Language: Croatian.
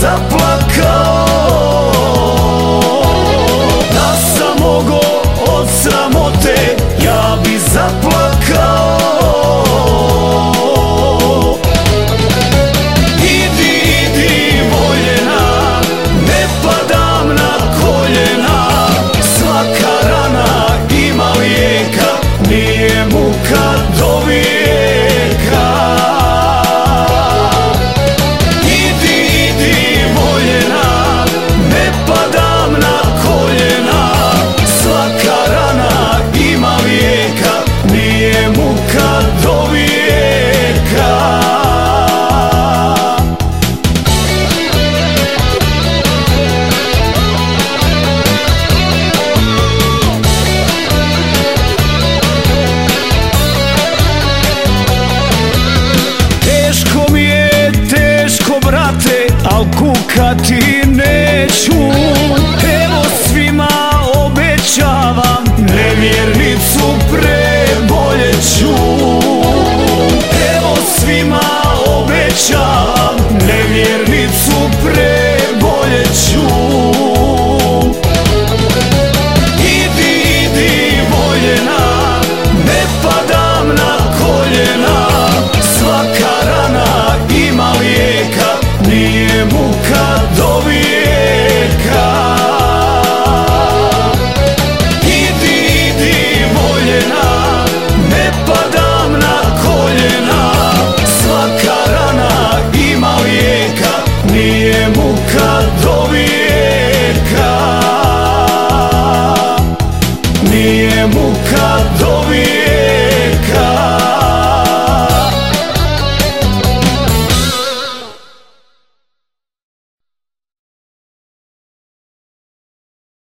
zaplakao. Da sam mogao od sramote, ja bi zaplakao. Idi voljena, ne padam na koljena, svaka rana ima lijeka, nije muka do vijeka. Idi voljena, ne padam na koljena, svaka rana ima lijeka, nije muka do vijeka. Teško mi je, teško brate, al kukati neću. Evo svima obećavam, nevjernicu preboljeću. Evo svima obećavam, nevjernicu preboljeću. Idi voljena, ne padam na koljena, svaka rana ima lijeka, nije muka